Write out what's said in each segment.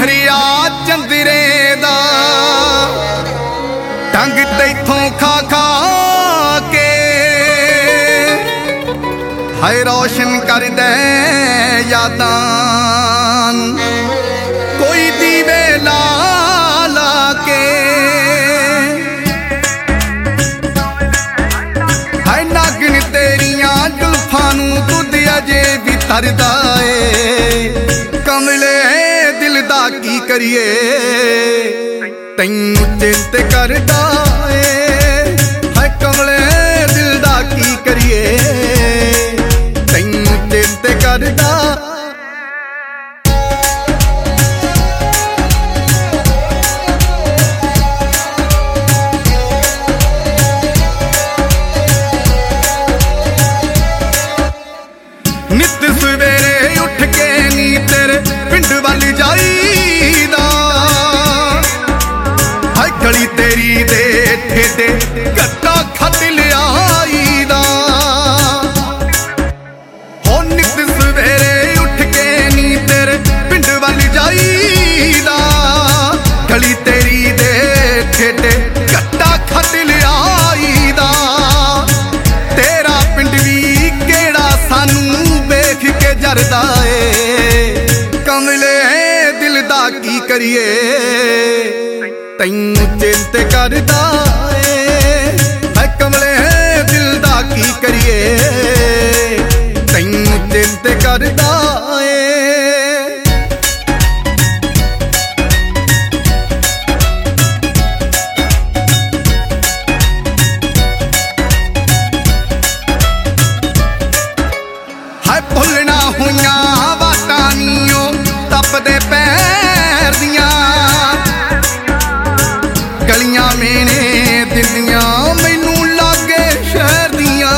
महरिया चंदरे दा ढंग तैथों खा खा के हाय रोशन कर दे यादां कोई दीवे ला ला के हाय नागिन तेरियां जुल्फां नूं दुध अजे भी तरदा ए कमले दिल दा की करिए तैनू चिंत करदा ए हाय कमले दिल दा की करिए तैनू चिंत करदा नित सवेरे उठ के नी तेरे पिंड वाली जाईदा हाय गली तेरी दे ठेडे कट्टा खत लियाईदा हो नित सवेरे उठ के नी तेरे पिंड वाली जाईदा गली तेरी दे ठेडे कट्टा खत लियाईदा तेरा पिंड भी केड़ा सानू वेख के जरदा ए कमले दिल दा की करिए तैनू चिंत करदा ए हाय कमले दिल दा की करिए तैनू चिंत करदा ए भुलना हुइयां वाटां नीओ तपदे पैर दियां गलियां मेने दिंदियां मैनू लागे शहर दियां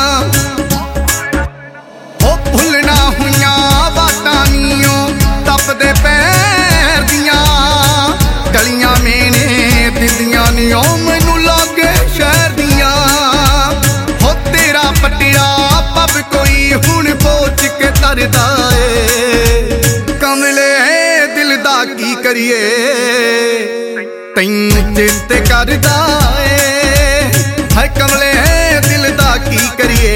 ओ भुलना हुइयां वाटां नीओ तपदे पैर दियां गलियां मेने दिंदियां नीओ मैनू लागे शहर दियां हो तेरा पटिया पब कोई हुण पोच के तरदा ए कमले दिल दा की करिए तैनू चिंत करदा ए हाय कमले दिल दा की करिए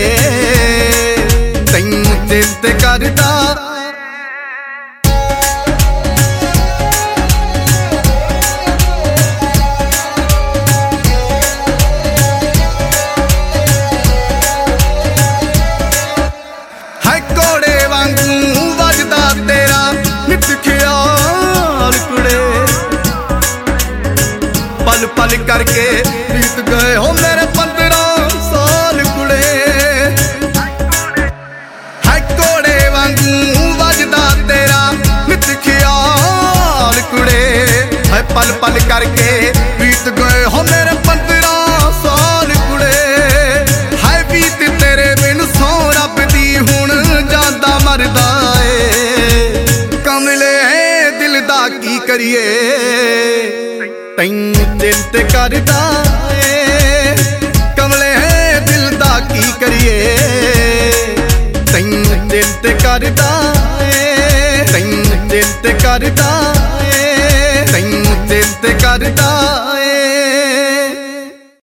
तैनू चिंत करदा पल पल करके बीत गए हो मेरे 15 साल कुड़े है घोड़े वांगू वजदा तेरा नित ख्याल कुड़े है पल पल करके बीत गए हो मेरे 15 साल कुड़े है बीत तेरे बिन सौ रब दी हुण जांदा मरदा ए कमले दिल दा की करिए तैनू चिंत करदा ए कमले दिल दा की करिए तैनू चिंत करदा ए तैनू चिंत करदा